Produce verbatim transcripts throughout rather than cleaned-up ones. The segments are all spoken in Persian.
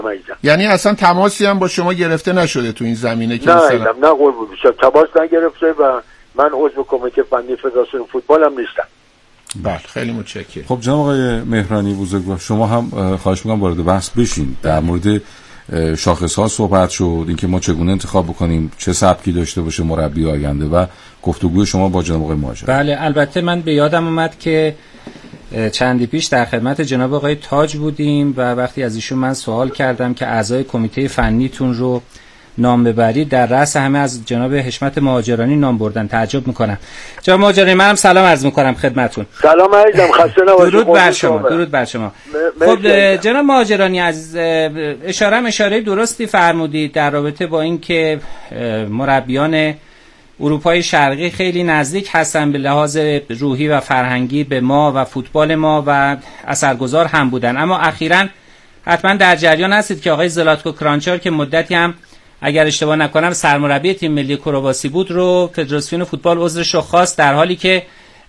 یعنی اصلا تماسی هم با شما گرفته نشده تو این زمینه که نه نه نه قربون بشم، تماس نگرفته و من عضو کمیته فنی فدراسیون فوتبال هم نیستم. بله خیلی متشکرم. خب جناب آقای مهرانی بزرگوار، شما هم خواهش می‌کنم وارد بحث بشین. در مورد شاخص‌ها صحبت شد، اینکه ما چگونه انتخاب بکنیم، چه سبکی داشته باشه مربی آینده و گفتگوی شما با جناب آقای مهاجر. بله البته من به یادم اومد که چندی پیش در خدمت جناب آقای تاج بودیم و وقتی از ایشون من سوال کردم که اعضای کمیته فنیتون رو نام ببرید، در رأس همه از جناب حشمت مهاجرانی نام بردن. تعجب میکنم. جناب مهاجرانی منم سلام عرض میکنم خدمتتون. سلام عزیزم، خسته نباشید. درود بر شما. درود بر شما. خب جناب مهاجرانی عزیز، اشاره اشاره درستی فرمودید در رابطه با اینکه مربیان اروپای شرقی خیلی نزدیک هستن به لحاظ روحی و فرهنگی به ما و فوتبال ما و اثرگذار هم بودن، اما اخیراً حتما در جریان هستید که آقای زلاتکو کرانچار که مدتی هم اگر اشتباه نکنم سرمربی تیم ملی کرواسی بود رو فدراسیون فوتبال عذرش رو خواست، در حالی که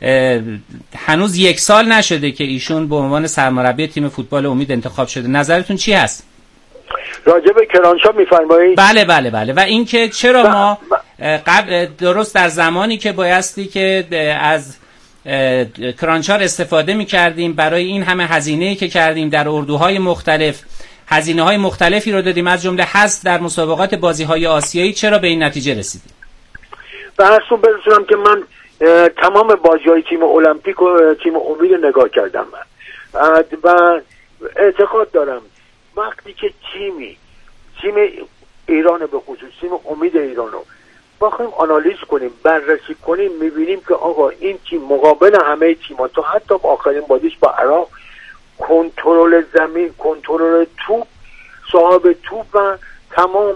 هنوز یک سال نشده که ایشون به عنوان سرمربی تیم فوتبال امید انتخاب شده. نظرتون چی هست؟ راجع به کرانچار می‌فرمایید؟ بله بله بله. و اینکه چرا ما قبل درست در زمانی که بایستی که از کرانچار استفاده می‌کردیم برای این همه هزینه‌ای که کردیم در اردوهای مختلف، هزینه‌های مختلفی رو دادیم از جمله حذف در مسابقات بازی‌های آسیایی، چرا به این نتیجه رسیدیم؟ بحثون برسونم که من تمام بازی‌های تیم المپیک و تیم امید نگاه کردم من و اعتقاد دارم وقتی که تیمی تیم ایران به خصوص تیم امید ایرانو بخوایم آنالیز کنیم، بررسی کنیم، می‌بینیم که آقا این تیم مقابل همه تیم‌ها تا حتی آخرین بازیش با عراق کنترل زمین، کنترل توپ، صاحب توپ و تمام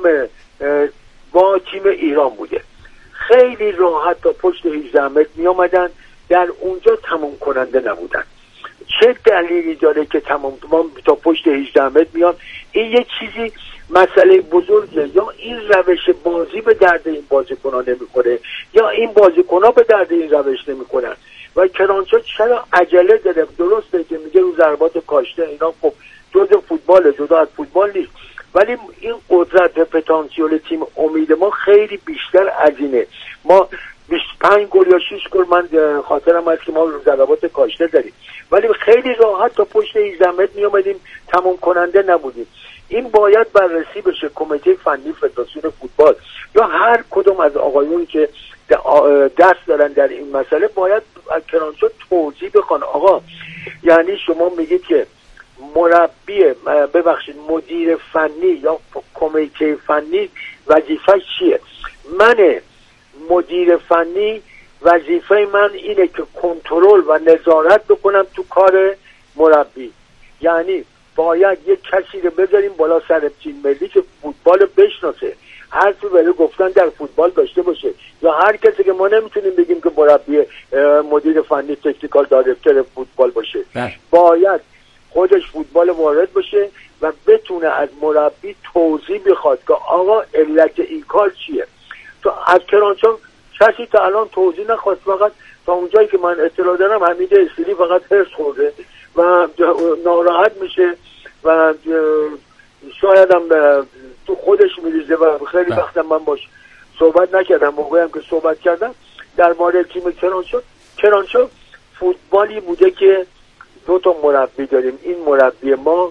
با تیم ایران بوده. خیلی راحت تا پشت هجده متر می آمدن، در اونجا تمام کننده نبودن. چه دلیلی داره که تمام تا پشت هجده متر میان؟ این یه چیزی مسئله بزرگه، یا این روش بازی به درد این بازیکن‌ها نمیخوره یا این بازیکن‌ها به درد این روش نمیخورن. و کرانچار چرا عجله داره؟ درسته که میگه رو ضربات کاشته اینا خب جزء فوتباله، جدا از فوتبال نیست، ولی این قدرت پتانسیل تیم امید ما خیلی بیشتر از اینه. ما بیست و پنج گل یا شش گل من خاطرم هست که ما رو ضربات کاشته داریم، ولی خیلی راحت تا پشت هجده متر می اومدیم، تمام کننده نبودیم. این باید بررسی بشه. کمیته فنی فدراسیون فوتبال یا هر کدوم از آقایون که دست دارن در این مسئله باید از کرانچار توضیح بخوان. آقا یعنی شما میگید که مربی ببخشید مدیر فنی یا کمیته فنی وظیفه چیه؟ من مدیر فنی وظیفه من اینه که کنترل و نظارت بکنم تو کار مربی. یعنی باید یک کسی رو بذاریم بالا سر تیم ملی که فوتبال بشناسه، حرفی برای گفتن در فوتبال داشته باشه، یا هر کسی که ما نمیتونیم بگیم که مربی مدیر فنی تکنیکال دایرکتور فوتبال باشه، باید خودش فوتبال وارد باشه و بتونه از مربی توضیح بخواد که آقا علت این کار چیه. تو از کرانچار کسی تا الان توضیح نخواست، فقط تا اونجایی که من اطلاع دارم حمید اسلی فقط هرس خورده و ناراحت میشه و شاید هم تو خودش میریزه و خیلی وقتا من باش صحبت نکردم. موقعی هم که صحبت کردم در مورد تیم کرانچار، کرانچار فوتبالی بوده که دو تا مربی داریم. این مربی ما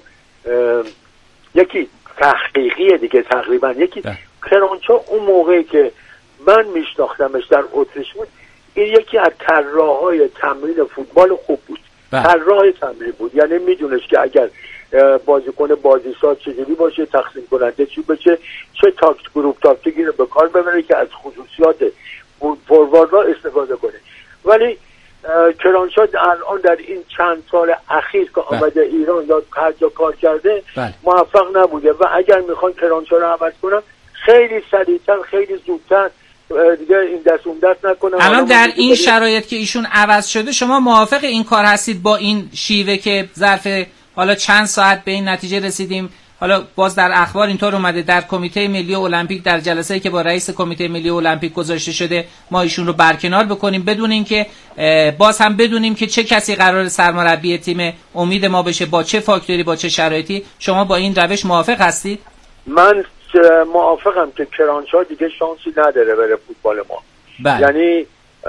یکی تحقیقیه دیگه تقریبا، یکی کرانچار اون موقعی که من میشناختمش در اتریش بود، این یکی از طراحای تمرین فوتبال خوب بود، طراح تمرین بود. یعنی میدونست که اگر بازیکن بازی ساز چجوری باشه، تقسیم کننده چی بشه، چه تاکت گروپ تاکتیکی رو به کار ببره که از خصوصیات فوروارد را استفاده کنه. ولی کرانچار الان در این چند سال اخیر که آمده ایران یا هر جا کار کرده بله. موفق نبوده و اگر میخوان کرانچار رو عوض کنن خیلی سریعتر، خیلی زودتر دیگه این دست اون دست نکنن. الان در این شرایط که ایشون عوض شده شما موافق این کار هستید با این شیوه که ظرف حالا چند ساعت به این نتیجه رسیدیم حالا باز در اخبار اینطور اومده در کمیته ملی المپیک در جلسه‌ای که با رئیس کمیته ملی المپیک گذاشته شده ما ایشون رو برکنار بکنیم بدون اینکه باز هم بدونیم که چه کسی قرار سرمربی تیم امید ما بشه، با چه فاکتوری، با چه شرایطی. شما با این روش موافق هستید؟ من موافقم که کرانشاه دیگه شانسی نداره بره فوتبال ما. بله. یعنی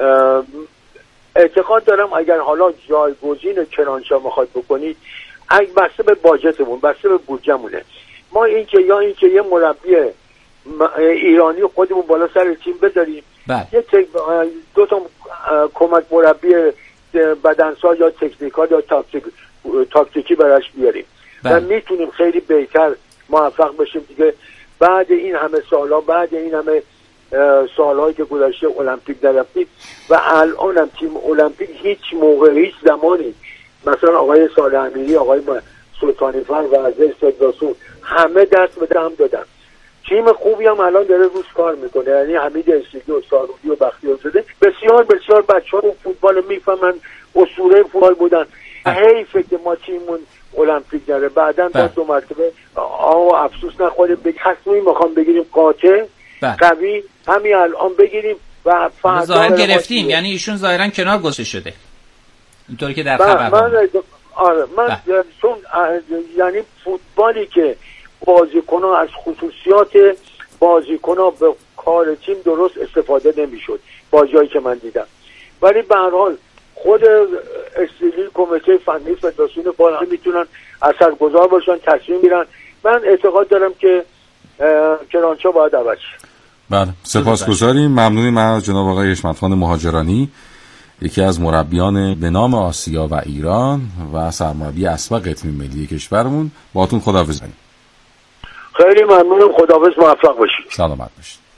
اعتقاد دارم اگر حالا جایگزین کرانشاه میخواد بکنید، اگه بسته به باجتمون، بسته به بودجه‌مونه، ما این که یا این که یه مربی ایرانی خودمون بالا سر تیم بذاریم، یه تک دو تا کمک مربی بدنساز یا تکنیکال یا تاکتیک تاکتیکی براش بیاریم و میتونیم خیلی بهتر موفق بشیم دیگه. بعد این همه سالا، بعد این همه سالهایی که گذشته المپیک نرفتیم و الان هم تیم المپیک هیچ موقع هیچ زمانی مثلا آقای صالح امیری، آقای سلطانی فر و عزیز فدراسیون همه دست به دم دادن. تیم خوبی هم الان داره روش کار میکنه، یعنی حمید اسیدی و سارودی و بختیار زاده بسیار بسیار بچه‌ها رو فوتبال میفهمن، اسطوره فوتبال بودن. حیفه که ما تیممون المپیک نره. بعداً تا دو مرتبه آه افسوس نخوره به تصمیم میخوام بگیریم قاطع قوی همین الان بگیریم و فردا ظاهر گرفتیم. یعنی ایشون ظاهرا کنار گذاشته شده اینطوری که در خبر من آره من چون یعنی فوتبالی که بازیکن‌ها از خصوصیات بازیکن‌ها به کار تیم درست استفاده نمی‌شد بازیایی که من دیدم، ولی به هر حال خود استیلی کمیته فنی فدراسیون بالا میتونن اثرگذار باشن، تصمیم میگیرن. من اعتقاد دارم که کرانشاه باید عوض شه. بله سپاسگزاریم، ممنونیم از جناب آقای حشمتخان مهاجرانی، یکی از مربیان به نام آسیا و ایران و سرمربی اسبق تیم ملی کشورمون. باهاتون خداحافظ. خیلی ممنونم، خداحافظ، موفق باشید. سلامت باشید.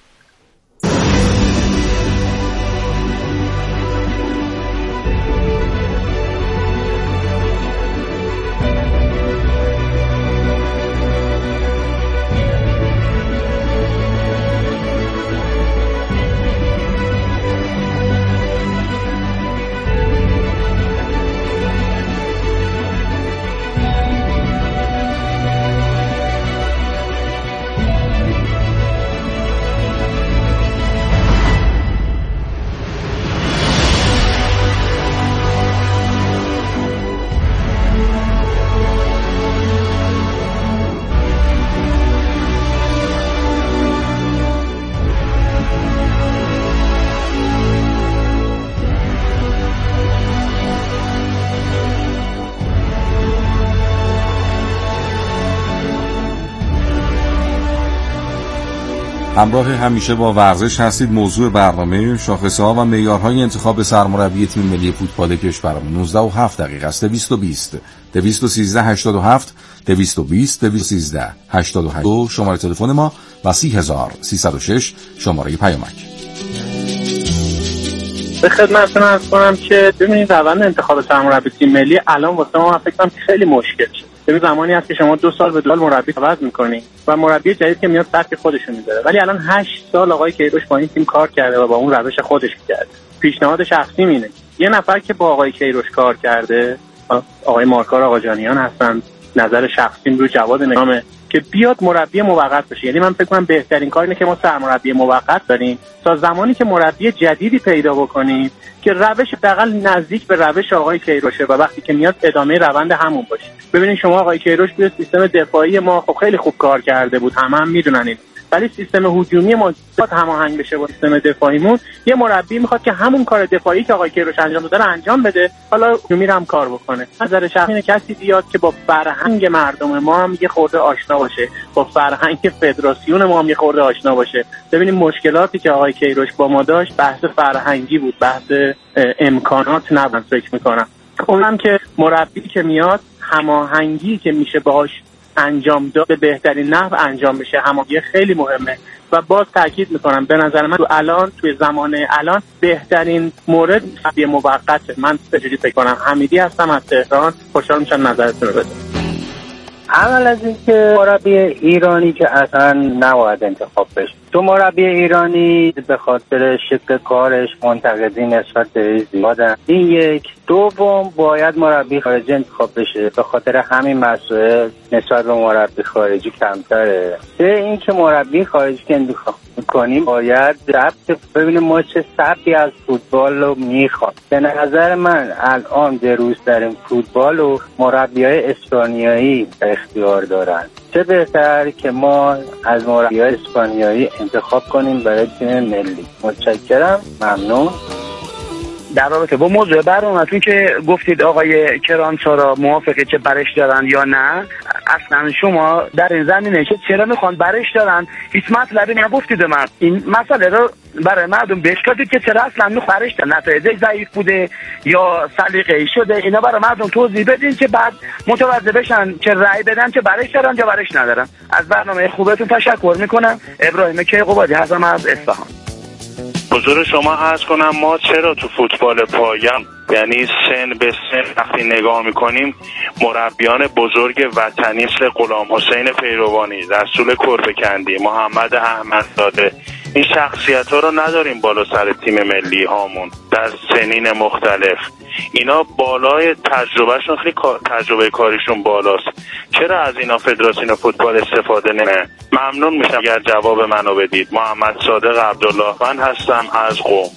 همراه همیشه با ورزش هستید. موضوع برنامه شاخصه‌ها و معیارهای انتخاب سرمربی تیم ملی فوتبال کشورمون. نوزده و هفت دقیقه است. دویست و بیست دویست و سیزده هشتاد و هفت دویست و بیست دویست و سیزده هشتاد و هشت شماره تلفن ما و سی هزار سیصد و شش شماره پیامک. به خدمتتون عرض کنم که ببینید روند انتخاب سرمربی تیم ملی الان واسه ما فکر کنم خیلی مشکل شد. ببین زمانی هست که شما دو سال به دو سال مربی عوض می‌کنی و مربی جدید که میاد سبک خودشون میذاره، ولی الان هشت سال آقای کیروش با این تیم کار کرده و با اون روش خودش کرده. پیشنهاد شخصی اینه یه نفر که با آقای کیروش کار کرده، آقای مارکار آقاجانیان هستن، نظر شخصی رو جواد نظامه که بیاد مربی موقت بشه. یعنی من فکر کنم بهترین کار اینه که ما سرمربی موقت داریم تا زمانی که مربی جدیدی پیدا بکنیم که روش دقیقاً نزدیک به روش آقای کیروشه و وقتی که میاد ادامه روند همون باشه. ببینید شما آقای کیروش توی سیستم دفاعی ما خب خیلی خوب کار کرده بود، همه هم میدونن این، ولی سیستم هجومی ما باید هماهنگ بشه با سیستم دفاعیمون. یه مربی میخواد که همون کار دفاعی که آقای کیروش انجام داده رو انجام بده، حالا هجومی هم کار بکنه. نظر شخصی کسی بیاد که با فرهنگ مردم ما هم یه خورده آشنا باشه، با فرهنگ فدراسیون ما هم یه خورده آشنا باشه. ببینید مشکلاتی که آقای کیروش با ما داشت بحث فرهنگی بود، بحث امکانات نبود. فکر میکنم اونم که مربی که میاد هماهنگی که میشه باهاش انجام داد به بهترین نحو انجام بشه، هماهنگی خیلی مهمه. و باز تاکید میکنم به نظر من تو الان توی زمان الان بهترین مورد مربی موقته. من به جدی فکر کنم. حمیدی هستم از تهران، خوشحال میشم نظرتون رو بدم. اول از اینکه مربی ایرانی که اصلا نباید انتخاب بشه. تو مربی ایرانی به خاطر شکل کارش منتقدی نسبت به زیادن. این یک. دوم باید مربی خارجی انتخاب بشه، به خاطر همین مسائل نسبت به مربی خارجی کمتره. سه اینکه مربی خارجی که انتخاب میکنیم باید سبک ببینیم ما چه سبکی از فوتبال رو میخوام. به نظر من الان دروز در این فوتبال و مربیای اسپانیایی اختیار دارن. چه بهتر که ما از مربیای اسپانیایی انتخاب کنیم برای تیم ملی. متشکرم، ممنون. در رابطه با موضوع برنامه‌تون که گفتید آقای کرانسارا موافقه چه برش دارن یا نه، اصلا شما در این زمینه که چرا میخوان برش دارن هیچ مطلبی نگفتید. من این مسئله رو برای مردم بشکافید که چرا اصلا میخوان برش دارن، نتایج ضعیف بوده یا سلیقه‌ای شده، اینا برای مردم توضیح بدین که بعد متوجه بشن چه رأی بدن، چه برش دارن یا برش ندارن. از برنامه خوبتون تشکر میکنم. ابراهیم کیقوبادی هستم از اصفهان. حضور شما عرض کنم ما چرا تو فوتبال پایم یعنی سن به سن وقتی نگاه میکنیم مربیان بزرگ وطنی مثل غلام حسین پیروانی، رسول کربکندی، محمد احمدزاده، این شخصیت ها رو نداریم بالا سر تیم ملی هامون در سنین مختلف. اینا بالای تجربهشون خیلی تجربه کاریشون بالاست. چرا از اینا فدراسیون فوتبال استفاده نمیکنه؟ ممنون میشم اگر جواب منو بدید. محمد صادق عبدالله من هستم از قم.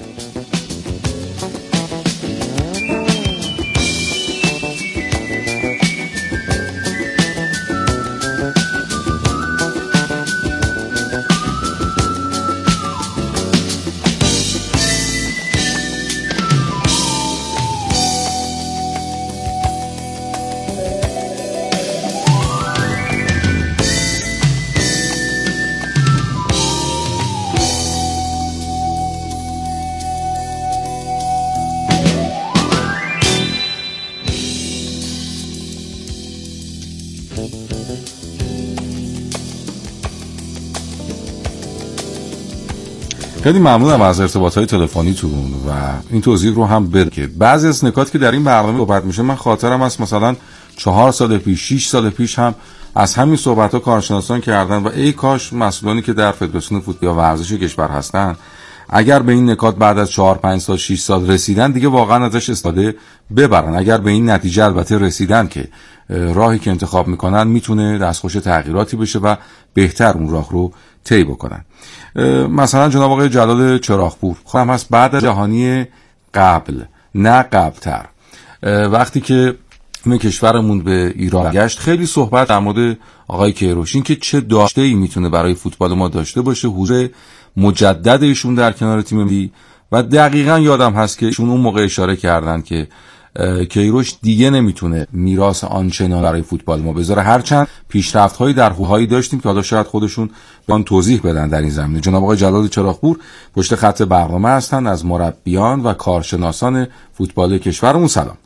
خیلی ممنونم از ارتباطات تلفنیتون و این توضیح رو هم بده که بعضی از نکات که در این برنامه صحبت میشه من خاطرم است مثلا چهار سال پیش شش سال پیش هم از همین صحبت‌ها کارشناسان کردن و ای کاش مسئولانی که در فدراسیون فوتبال یا ورزش کشور هستن اگر به این نکات بعد از چهار پنج سال شش سال رسیدن دیگه واقعا ازش استفاده ببرن. اگر به این نتیجه البته رسیدن که راهی که انتخاب میکنن میتونه دستخوش تغییراتی بشه و بهتر اون راه رو طی بکنن. مثلا جناب آقای جلال چراغپور خواهم هست بعد از جهانی قبل نه قبلتر وقتی که من کشورمون به ایران گشت خیلی صحبت در مورد آقای کیروش این که چه داشته‌ای میتونه برای فوتبال ما داشته باشه، حضور مجدد ایشون در کنار تیم ملی و دقیقاً یادم هست که ایشون اون موقع اشاره کردن که کیروش دیگه نمیتونه میراث آنچنان برای فوتبال ما بذاره، هرچند پیشرفت‌هایی در حوزه‌ای داشتیم که حالا شاید خودشون به آن توضیح بدن در این زمینه. جناب آقای جلال چراغپور پشت خط برنامه هستن از مربیان و کارشناسان فوتبال کشورمون. سلام.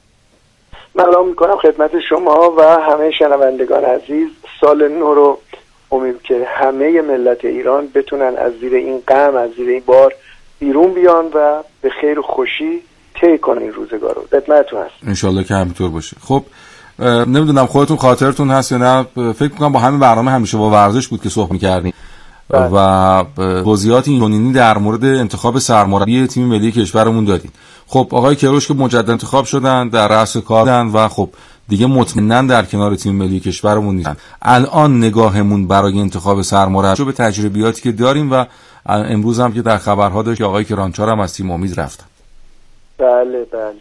سلام میکنم خدمت شما و همه شنوندگان عزیز. سال نو رو امید که همه ملت ایران بتونن از زیر این غم، از زیر این بار بیرون بیان و به خیر و خوشی طی کنن این روزگار رو. خدمتتون هست. ان که همینطور باشه. خب نمیدونم خودتون خاطرتون هست یا نه، فکر میکنم با همین برنامه همیشه با ورزش بود که صحبت می‌کردیم و توضیحات اینونی در مورد انتخاب سرمربی تیم ملی کشورمون دادیم. خب آقای کیروش که مجدد انتخاب شدن در رأس کارن و خب دیگه مطمئناً در کنار تیم ملی کشورمون نیستن. الان نگاهمون برای انتخاب سرمربی به تجربیاتی که داریم و امروز هم که در خبرها داشت که آقای کرانچار هم از تیم امید رفتن. بله بله.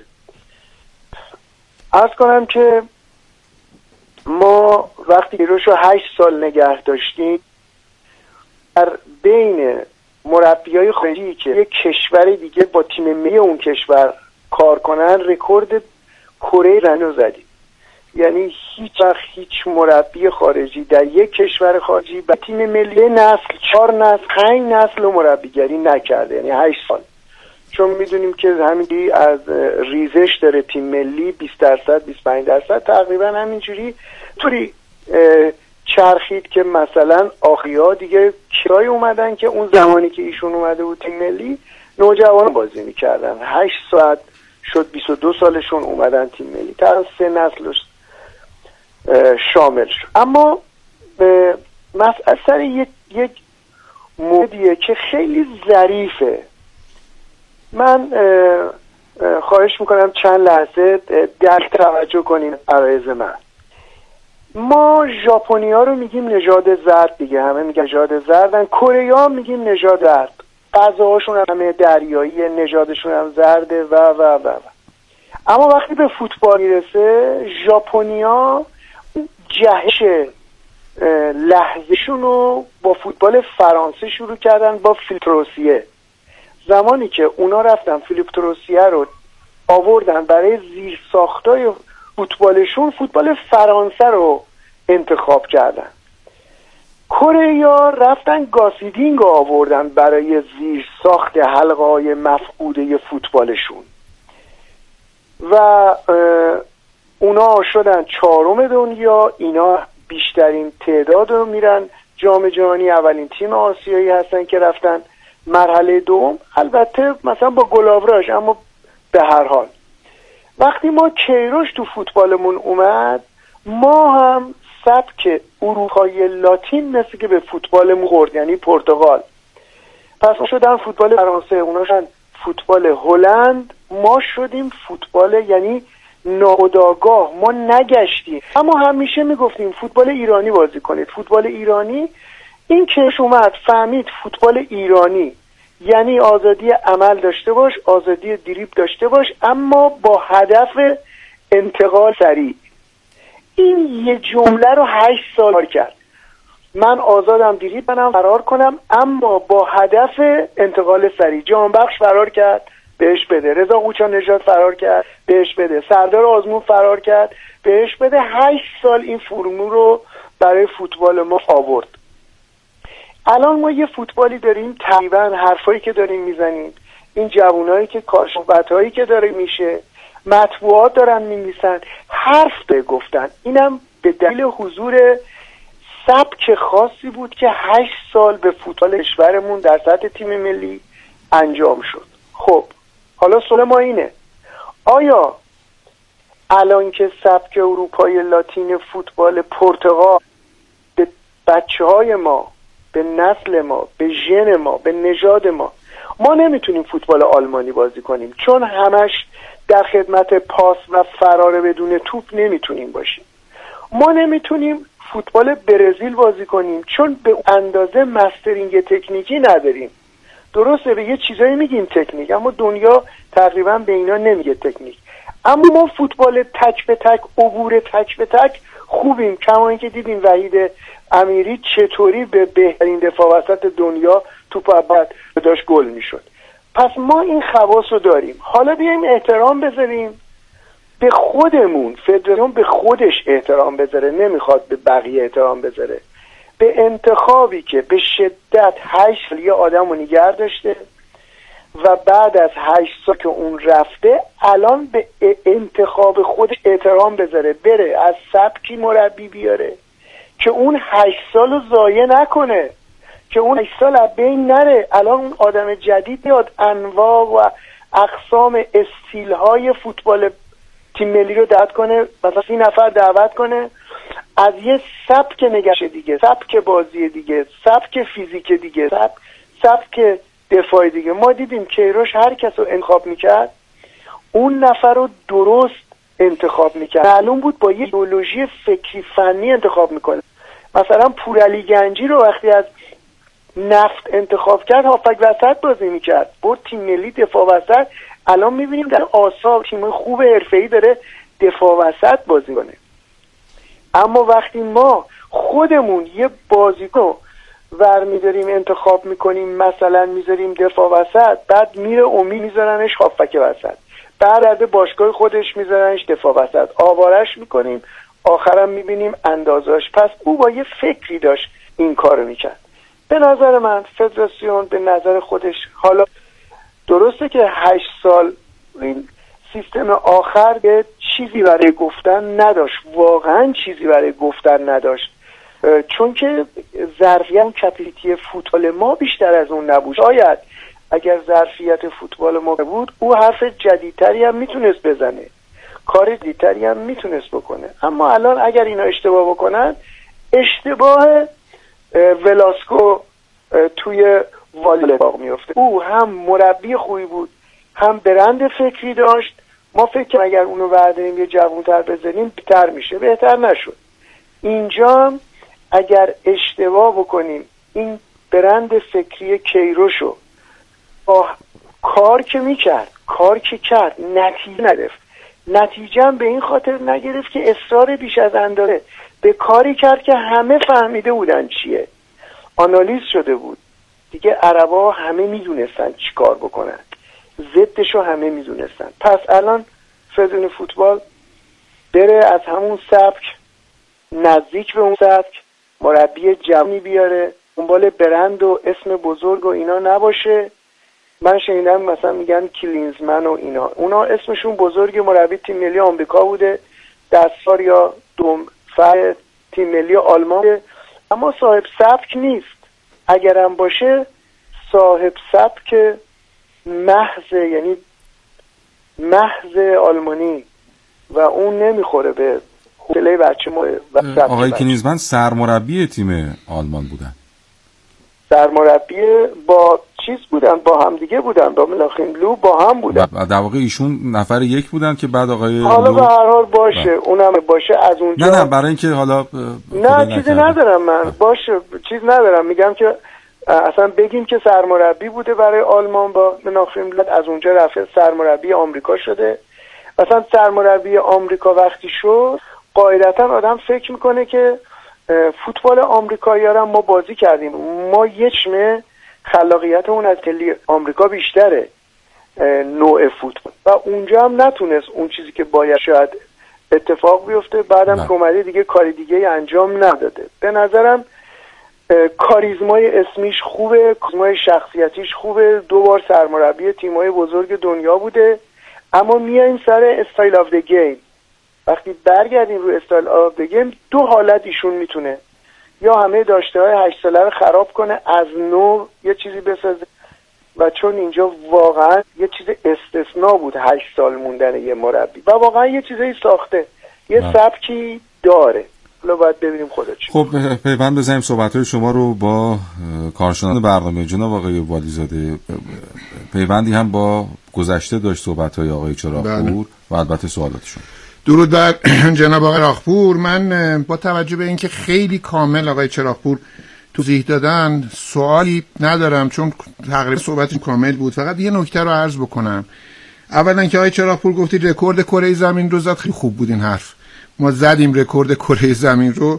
عرض کنم که ما وقتی کیروش رو هشت سال نگه داشتیم در بین مربیای خارجی که یک کشور دیگه با تیم ملی اون کشور کار کنن رکورد کره زمین زدیم. یعنی هیچ وقت هیچ مربی خارجی در یک کشور خارجی با تیم ملی نسل چهار نسل پنج نسل مربیگری نکرده، یعنی هشت سال. چون میدونیم که همینجوری از ریزش داره تیم ملی بیست درصد بیست و پنج درصد تقریبا همینجوری طوری چرخید که مثلا آخیا دیگه کرای اومدن که اون زمانی که ایشون اومده بود تیم ملی نوجوان بازی میکردن، هشت ساعت شد بیست و دو سالشون اومدن تیم ملی، تا سه نسلش. شامل شد. اما مسئله سر یک یک موردیه که خیلی ظریفه. من خواهش میکنم چند لحظه درک توجه کنیم عرایض من. ما ژاپنی‌ها رو میگیم نژاد زرد دیگه، همه میگن نژاد زردن. کره‌ها میگیم نژاد زرد، غذاهاشون همه دریایی، نژادشون هم زرده و و و و اما وقتی به فوتبال میرسه ژاپنی‌ها جهش لحظه‌شون رو با فوتبال فرانسه شروع کردن، با فیلیپ تروسیه. زمانی که اونا رفتن فیلیپ تروسیه رو آوردن برای زیر ساختای فوتبالشون، فوتبال فرانسه رو انتخاب کردن. کره‌ها رفتن گاسیدینگ رو آوردن برای زیر ساخت حلقه های مفقوده فوتبالشون و اونا شدن چهارم دنیا. اینا بیشترین تعداد رو میرن جام جهانی، اولین تیم آسیایی هستن که رفتن مرحله دوم، البته مثلا با گلاوراژ، اما به هر حال وقتی ما کیروش تو فوتبالمون اومد، ما هم سبک اروپای لاتین مثل که به فوتبالمون خورد، یعنی پرتغال. پس ما شدن فوتبال فرانسه، اونا شدن فوتبال هلند، ما شدیم فوتبال، یعنی ناخودآگاه ما نگشتیم. اما همیشه میگفتیم فوتبال ایرانی بازی کنید، فوتبال ایرانی. این کش اومد فهمید فوتبال ایرانی یعنی آزادی عمل داشته باش، آزادی دریبل داشته باش، اما با هدف انتقال سریع. این یه جمله رو هشت سال کار کرد. من آزادم دریبل کنم، فرار کنم، اما با هدف انتقال سریع. جهانبخش فرار کرد، بهش بده. رضا قوچان نژاد فرار کرد، بهش بده. سردار آزمون فرار کرد، بهش بده. هشت سال این فرمول رو برای فوتبال ما آورد. الان ما یه فوتبالی داریم، تقریبا حرفایی که داریم میزنیم، این جوانایی که کارشناسایی که داره میشه، مطبوعات دارن می‌نویسن، حرف ده گفتن. اینم به دلیل حضور سبک خاصی بود که هشت سال به فوتبال کشورمون در سطح تیم ملی انجام شد. خب حالا سوال ما اینه، آیا الان که سبک اروپای لاتین فوتبال پرتغال به بچه‌های ما، به نسل ما، به ژن ما، به نژاد ما، ما نمیتونیم فوتبال آلمانی بازی کنیم چون همش در خدمت پاس و فرار بدون توپ نمیتونیم باشیم. ما نمیتونیم فوتبال برزیل بازی کنیم چون به اندازه مسترینگ تکنیکی نداریم. درسته به یه چیزایی میگیم تکنیک، اما دنیا تقریبا به اینا نمیگه تکنیک. اما ما فوتبال تک به تک، عبور تک به تک خوبیم، کما اینکه دیدیم وحید امیری چطوری به بهترین دفاع وسط دنیا توپ اول داشت گل میشد. پس ما این خواص رو داریم. حالا بیایم احترام بذاریم به خودمون. فدراسیون به خودش احترام بذاره، نمیخواد به بقیه احترام بذاره. به انتخابی که به شدت هشت سال یه آدم رو نگه داشته و بعد از هشت سال که اون رفته، الان به انتخاب خودش احترام بذاره، بره از سبکی مربی بیاره که اون هشت سال رو ضایع نکنه، که اون هشت سال از بین نره. الان اون آدم جدید میاد انواع و اقسام استیل‌های فوتبال تیم ملی رو دعوت کنه، مثلا سی نفر دعوت کنه، از یه سبک نگاش دیگه، سبک بازی دیگه، سبک فیزیک دیگه، سبک سبک دفاع دیگه. ما دیدیم کیروش هر کس رو انتخاب میکرد اون نفر رو درست انتخاب میکرد، معلوم بود با یه ایدئولوژی فکری فنی انتخاب میکنه. مثلا پورعلی گنجی رو وقتی از نفت انتخاب کرد هافک وسط بازی میکرد، برد تیم ملی دفاع وسط. الان میبینیم در آسا تیم خوب حرفه‌ای داره دفاع وسط بازی کنه. اما وقتی ما خودمون یه بازیکن ور میذاریم انتخاب میکنیم، مثلا میذاریم دفاع وسط، بعد میره اومی میذارنش هافک وسط، بعد باشگاه خودش میذارنش دفاع وسط، آوارش میکنیم، آخرم میبینیم اندازش. پس او با یه فکری داشت این کارو میکرد. به نظر من فدراسیون به نظر خودش، حالا درسته که هشت سال این سیستم آخر به چیزی برای گفتن نداشت، واقعا چیزی برای گفتن نداشت، چون که ظرفیت کپیتی فوتبال ما بیشتر از اون نبود. شاید اگر ظرفیت فوتبال ما بود او حرف جدیدتری هم میتونست بزنه. کار دیتری هم میتونست بکنه. اما الان اگر اینا اشتباه بکنن، اشتباه ولاسکو توی والباغ میفته. او هم مربی خوبی بود، هم برند فکری داشت. ما فکر اگر اونو برداریم یه جوان‌تر بزنیم بهتر میشه، بهتر نشد. اینجا اگر اشتباه بکنیم، این برند فکری کیروشو با کار که میکرد، کار که کرد، نتیجه نگرفت. نتیجه هم به این خاطر نگرفت که اصرار بیش از اندازه به کاری کرد که همه فهمیده بودن چیه، آنالیز شده بود دیگه. عربا همه میدونستن چی کار بکنن، ضدشو همه میدونستن. پس الان فدراسیون فوتبال بره از همون سبک نزدیک به اون سبک، مربی جوانی بیاره، دنبال برند و اسم بزرگ و اینا نباشه. من شنیدم مثلا میگن کلینزمن و اینا، اونا اسمشون بزرگ، مربی تیم ملی آمریکا بوده، دستیار یا دوم فر تیم ملی آلمان، اما صاحب سبک نیست. اگرم باشه صاحب سبک محض، یعنی محض آلمانی و اون نمیخوره به حوصله بچه ما. آقای کلینزمن سرمربی تیم آلمان بودن، سرمربی با چیز بودن، با هم دیگه بودن، با ملاخیم لو با هم بودن. در واقع ایشون نفر یک بودن که بعد آقای حالا لو... به هر حال باشه با. اونم باشه از اونجا. نه نه برای اینکه حالا نه چیزی ندارم من با. باشه چیز ندارم، میگم که اصلا بگیم که سرمربی بوده برای آلمان با ملاخیم لو، از اونجا رفته سرمربی آمریکا شده. مثلا سرمربی آمریکا وقتی شد، قاعدتا آدم فکر میکنه که فوتبال آمریکایی ها ما بازی کردیم، ما یه چمه خلاقیتمون از کلی آمریکا بیشتره نوع فوتبال، و اونجا هم نتونست اون چیزی که باید شاید اتفاق بیفته. بعدم که اومده دیگه کاری دیگه انجام نداده. به نظرم کاریزمای اسمیش خوبه، کاریزمای شخصیتیش خوبه، دو بار سرمربی تیمای بزرگ دنیا بوده. اما میایم سر استایل آف دی گیم. وقتی برگردیم روی استایل آف دی گیم، دو حالت ایشون میتونه، یا همه داشته های هشت ساله رو خراب کنه، از نو یه چیزی بسازه، و چون اینجا واقعا یه چیز استثناء بود هشت سال موندن یه مربی، و واقعا یه چیزی ساخته، یه سبکی داره. حالا باید ببینیم خدا چی. خب پیوند بزنیم صحبت‌های شما رو با کارشناس برنامه جناب آقای والیزاده. پیوندی هم با گذشته داشت صحبت‌های آقای چراغپور و البته سوالاتشون. درود بر جناب آقای چراغپور. من با توجه به اینکه خیلی کامل آقای چراغپور توضیح دادن سوالی ندارم، چون تقریبا صحبتش کامل بود. فقط یه نکته رو عرض بکنم. اولا که آقای چراغپور گفتید رکورد کره زمین رو زد، خیلی خوب بود این حرف. ما زدیم رکورد کره زمین رو،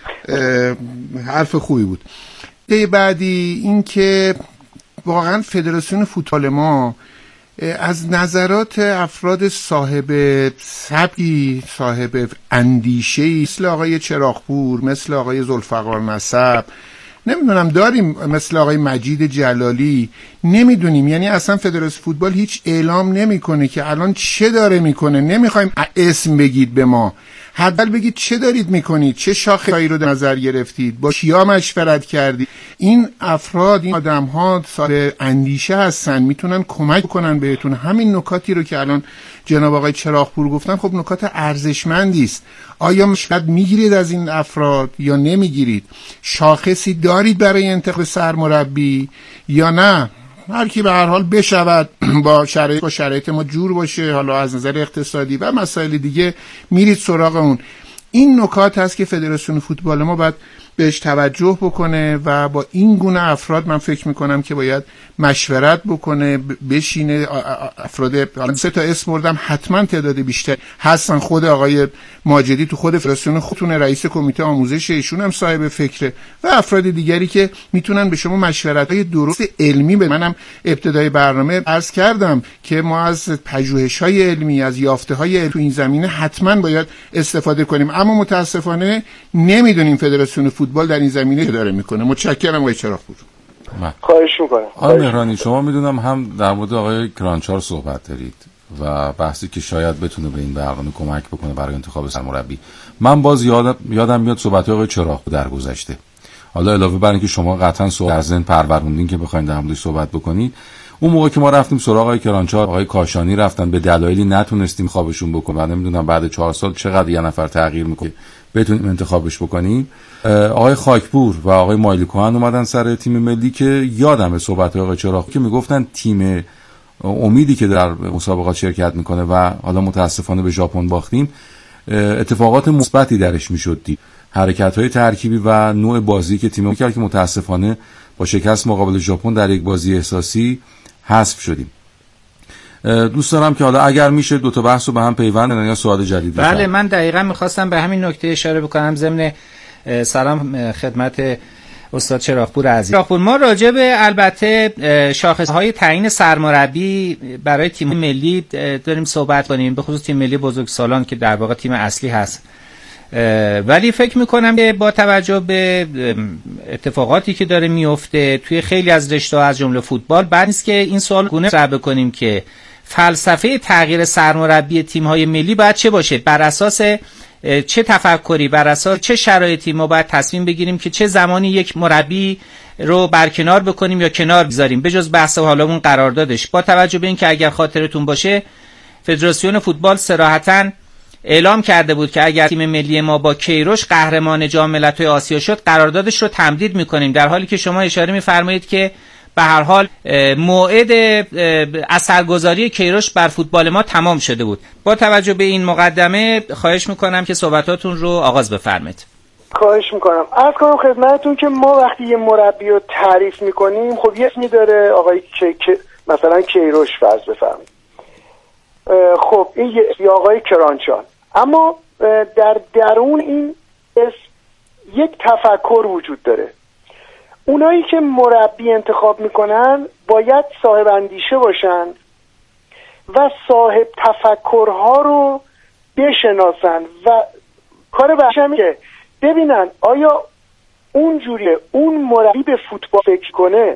حرف خوبی بود. یه بعدی این که واقعا فدراسیون فوتبال ما از نظرات افراد صاحب سبکی، صاحب اندیشه‌ای مثل آقای چراغپور، مثل آقای ذوالفقار نسب، نمیدونم داریم مثل آقای مجید جلالی، نمیدونیم. یعنی اصلا فدراسیون فوتبال هیچ اعلام نمیکنه که الان چه داره میکنه. نمیخوایم اسم بگید به ما، حداقل بگید چه دارید میکنید، چه شاخه‌ای رو در نظر گرفتید، با کیا مشورت کردید. این افراد، این آدم‌ها صاحب اندیشه هستن، میتونن کمک کنن بهتون. همین نکاتی رو که الان جناب آقای چراغپور گفتن، خب نکات ارزشمندی است. آیا مشورت میگیرید از این افراد یا نمیگیرید؟ شاخصی دارید برای انتخاب سرمربی یا نه؟ هر کی به هر حال بشود با شرایط با شرایط ما جور باشه، حالا از نظر اقتصادی و مسائل دیگه میرید سراغ اون. این نکات هست که فدراسیون فوتبال ما باید بهش توجه بکنه و با این گونه افراد من فکر میکنم که باید مشورت بکنه، بشینه. افراد سه تا اسم بردم، حتما تعداد بیشتر هستن. خود آقای ماجدی تو خود فدراسیون خودتونه، رئیس کمیته آموزش، ایشون هم صاحب فکره، و افراد دیگری که میتونن به شما مشورت‌های درست علمی بدن. منم ابتدای برنامه عرض کردم که ما از پژوهش‌های علمی، از یافته‌های علمی تو این زمینه حتما باید استفاده کنیم، اما متاسفانه نمیدونیم فدراسیون فوتبال در این زمینه چه داره میکنه. متشکرم آقای چراغپور. خواهش میکنم. آقای مهرانی، شما میدونم هم در مورد آقای کرانچار صحبت دارید و بحثی که شاید بتونه به این برنامه کمک بکنه برای انتخاب سرمربی. من باز یادم یادم میاد صحبت آقای چراغپور در گذشته. حالا علاوه بر اینکه شما قطعا سوال از ذهن پروروندین که بخواید در موردش صحبت بکنید، اون موقع که ما رفتیم سراغ آقای کرانچار، آقای کاشانی رفتن، به دلایلی نتونستیم خوابشون بکنیم. نمیدونم بعد چهار سال چقدر یه نفر تغییر میکنه بتونیم انتخابش بکنیم. آقای خاکپور و آقای مایلی کوهن اومدن سر تیم ملی که یادم صحبت آقای چراغ که میگفتن تیم امیدی که در مسابقات شرکت میکنه و حالا متاسفانه به ژاپن باختیم، اتفاقات مثبتی درش میشد دید. حرکت‌های ترکیبی و نوع بازی که تیم کرد که متاسفانه با شکست مقابل ژاپن در یک بازی احساسی حذف شدیم. دوست دارم که حالا اگر میشه دو تا بحث رو به هم پیوند بدن یا سوال جدید بشن. بله، من دقیقاً می‌خواستم به همین نکته اشاره بکنم ضمن سلام خدمت استاد چراغپور عزیز. چراغپور، ما راجع به البته شاخص‌های تعیین سرمربی برای تیم ملی داریم صحبت کنیم، به خصوص تیم ملی بزرگسالان که در واقع تیم اصلی هست. ولی فکر میکنم که با توجه به اتفاقاتی که داره میفته توی خیلی از رشته‌ها از جمله فوتبال، بعد نیست که این سوال گونه مطرح بکنیم که فلسفه تغییر سرمربی تیم‌های ملی باید چه باشه، بر اساس چه تفکری، بر اساس چه شرایطی ما باید تصمیم بگیریم که چه زمانی یک مربی رو برکنار بکنیم یا کنار بذاریم، به جز بحث حالمون قراردادش. با توجه به اینکه اگر خاطرتون باشه فدراسیون فوتبال صراحتاً اعلام کرده بود که اگر تیم ملی ما با کیروش قهرمان جام ملت‌های آسیا شد قراردادش رو تمدید می‌کنیم، در حالی که شما اشاره می‌فرمایید که به هر حال موعد اثرگذاری کیروش بر فوتبال ما تمام شده بود. با توجه به این مقدمه خواهش می‌کنم که صحبتاتون رو آغاز بفرمایید. خواهش می‌کنم. عرض کنم خدمتتون که ما وقتی یه مربی رو تعریف می‌کنیم، خب یه اسمی داره، آقای که مثلا کیروش فرض بفرمایید. خب این یه آقای کرانچان، اما در درون این اسم یک تفکر وجود داره. اونایی که مربی انتخاب میکنن باید صاحب اندیشه باشن و صاحب تفکرها رو بشناسن و کار بحشم که ببینن آیا اون جوریه اون مربی به فوتبال فکر کنه،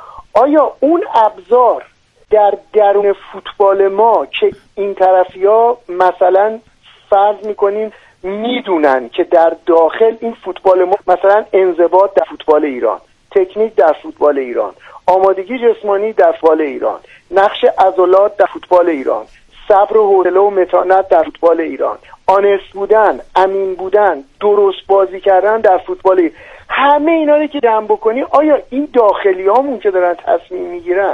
آیا اون ابزار در درون فوتبال ما که این طرفی ها مثلا فرض میکنیم میدونن که در داخل این فوتبال ما مثلا انضباط در فوتبال ایران، تکنیک در فوتبال ایران، آمادگی جسمانی در فوتبال ایران، نقش عضلات در فوتبال ایران، صبر و حوصله و متانت در فوتبال ایران، آنست بودن، امین بودن، درست بازی کردن در فوتبال ایران، همه اینا رو که جمع بکنی آیا این داخلی هامون که دارن تصمیم میگیرن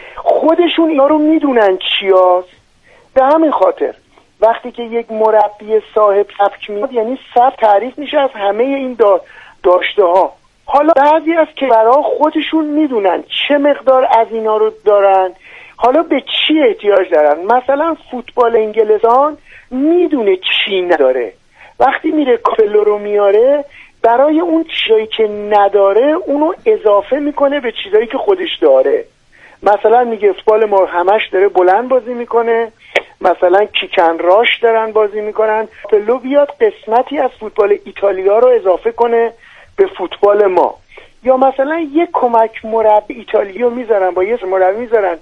خودشون اینا رو میدونن چی هست؟ به همین خاطر وقتی که یک مربی صاحب سبک میاد یعنی سبک تعریف میشه از همه این دا داشته ها. حالا بعضی از کشورها خودشون میدونن چه مقدار از اینا رو دارن، حالا به چی احتیاج دارن. مثلا فوتبال انگلستان میدونه چی نداره، وقتی میره کاپلو رو میاره برای اون چیزایی که نداره اونو اضافه میکنه به چیزایی که خودش داره. مثلا میگه فوتبال ما همش داره بلند بازی میکنه، مثلا کیکن راش دارن بازی میکنن، کاپلو بیاد قسمتی از فوتبال ایتالیا رو اضافه کنه به فوتبال ما. یا مثلا یک کمک مربی ایتالیا میذارن با یه مربی میذارن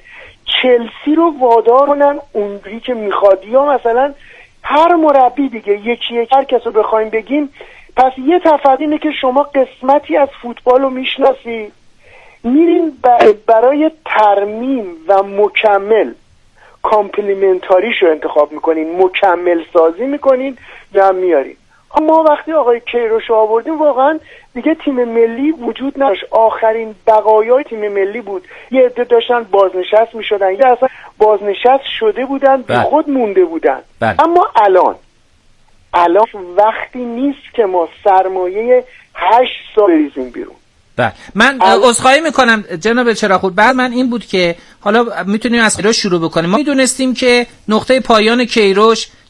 چلسی رو وادار کنن اونجوری که میخواد، یا مثلا هر مربی دیگه یکی یک هر کس رو بخوایم بگیم. پس یه تفاوت اینه که شما قسمتی از فوتبال رو میشناسی، میرین برای ترمیم و مکمل کامپلیمنتاریش رو انتخاب میکنین، مکمل سازی میکنین یا میارین. ما وقتی آقای کیروش آوردیم واقعا دیگه تیم ملی وجود نداشت، آخرین بقایای تیم ملی بود. یه عده داشتن بازنشست میشدن، یه اصلا بازنشست شده بودن به خود مونده بودن. بله. اما الان الان وقتی نیست که ما سرمایه هشت سال بریزیم بیرون. بله، من عذرخواهی میکنم جناب چراغپور. بعد من این بود که حالا میتونیم از کیروش شروع بکنیم. ما میدونستیم که نقطه پایان کیروش